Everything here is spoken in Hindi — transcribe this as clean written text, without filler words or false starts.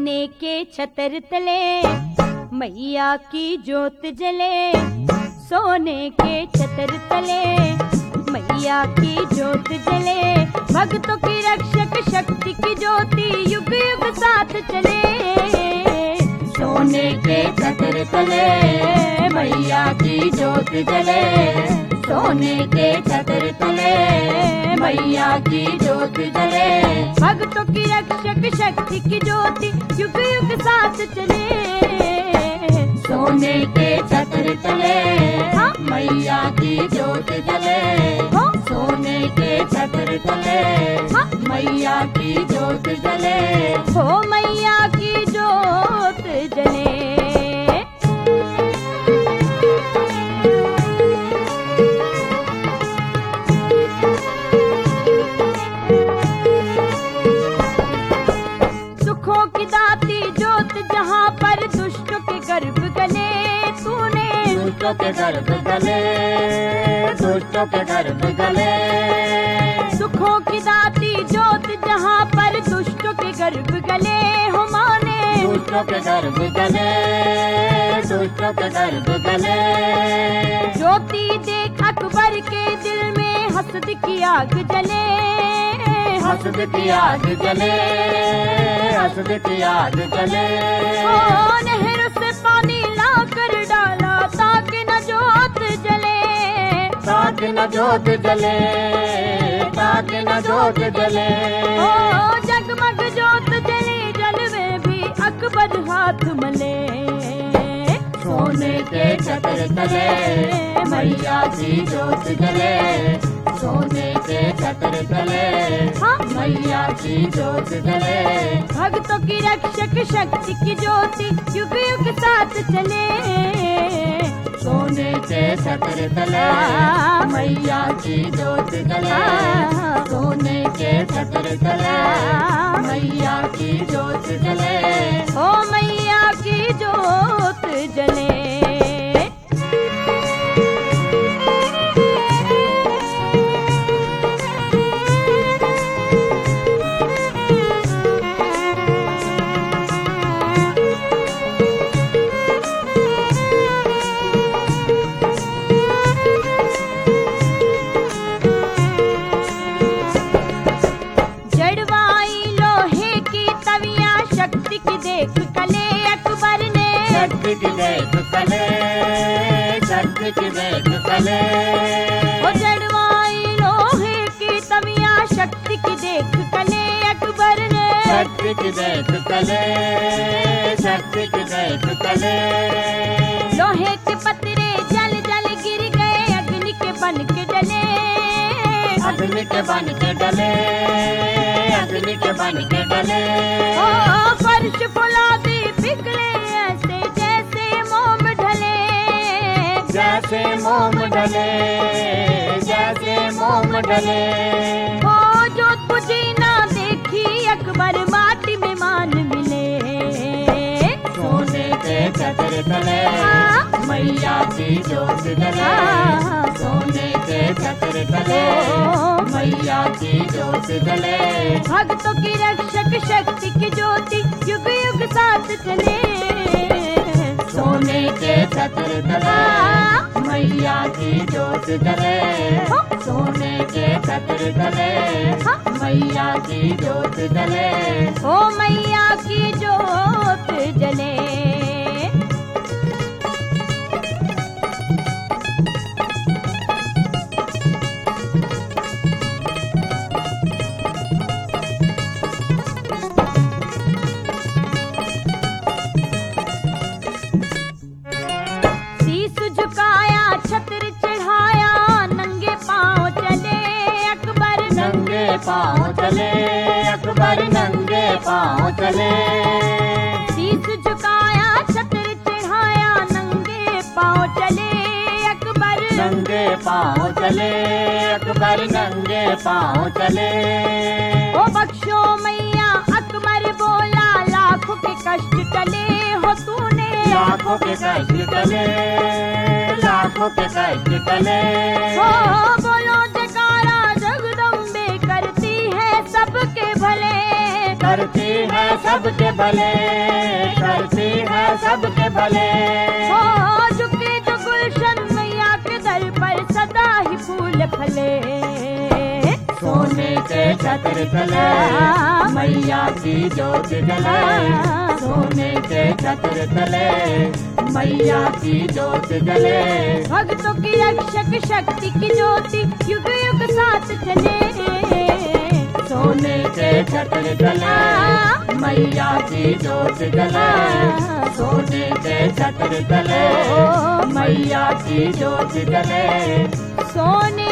सोने के छतर तले मैया की जोत जले, सोने के छतर तले मैया की जोत जले। भक्तों की रक्षक शक्ति की ज्योति युग युग साथ चले। सोने के छतर तले मैया की जोत जले, सोने के छतर तले मैया की जोत जले। भक्तों की रक्षक शक्ति की ज्योति युग युग साथ चले। सोने के छतर तले मैया की जोत जले, सोने के छतर तले मैया की जोत जले। हो मैया की जोत जले। सुखों की दाती जोत जहाँ पर दुष्टों के गर्भ गले, तूने दुष्टों के गर्भ गले, दुष्टों के गर्भ गले। सुखों की दाती जोत जहाँ पर दुष्टों के गर्भ गले। हो माने दुष्टों के गर्भ गले, दुष्टों के गर्भ गले। ज्योति देख अकबर के दिल में हसद की आग जले, हसद की आग जले, हसद की आग जले। ओ नहर से पानी लाकर डाला ताकि न जोत जले, ताकि न जोत जले, ताकि न जोत जले। ओ जगमग जोत जले जलवे भी अकबर हाथ मले। सोने के छतर तले मैया की जोत जले, सोने के छतर तले मैया की जोत जले। भक्तों की रक्षक शक्ति की ज्योति युग युग साथ चले। सोने के छतर तले मैया की जोत जले, सोने के छतर तले मैया की जोत जले। ओ मैया की जोत जले। शक्ति की देख कले, शक्ति की देख कले। वो जड़वाई लोहे की तविया शक्ति की देख कले अकबर ने। शक्ति की देख कले, शक्ति की देख कले। लोहे के पतरे जल जल गिर गए अग्नि के बन के जले, अग्नि के बन के डले, अग्नि के बन के डले। ओ फर्श फुलादी पिघले ऐसे जैसे मोम ढले, जैसे मोम ढले, जैसे मोम ढले। ओ जोत बुझी ना देखी अकबर माटी में मान मिले। सोने के छतर तले मैया की जोत जले, सोने के छतर तले मैया की जोत जले। भक्तों की रक्षक शक्ति की ज्योति युग युग साथ चले। सोने के छतर तले मैया की जोत जले, सोने के छतर तले मैया की जोत जले। ओ मैया की जोत जले। झुकाया छतर चढ़ाया नंगे पाँव चले अकबर, नंगे पाँव चले अकबर, नंगे पाँव चले। शीश झुकाया छतर चढ़ाया नंगे पाँव चले अकबर, नंगे पाँव चले अकबर, नंगे पाँव चले। ओ बख्शो मैया अकबर बोला लाखों के कष्ट टले हो तूने, लाखों के कष्ट टले, लाखों के कष्ट टले। हो बोलो जयकारा जगदम्बे करती है सबके भले, करती है सबके भले, करती है सबके भले। हो झुके जो गुलशन मैया के दर पर सदा ही फूल फले। सोने के छत्र तले मैया की ज्योत जले, सोने के छत्र तले मैया की ज्योत जले। भक्तों की रक्षक शक्ति की ज्योति युग युग साथ चले। सोने के छत्र तले मैया की ज्योत जले, सोने के छत्र तले मैया की ज्योत जले। सोने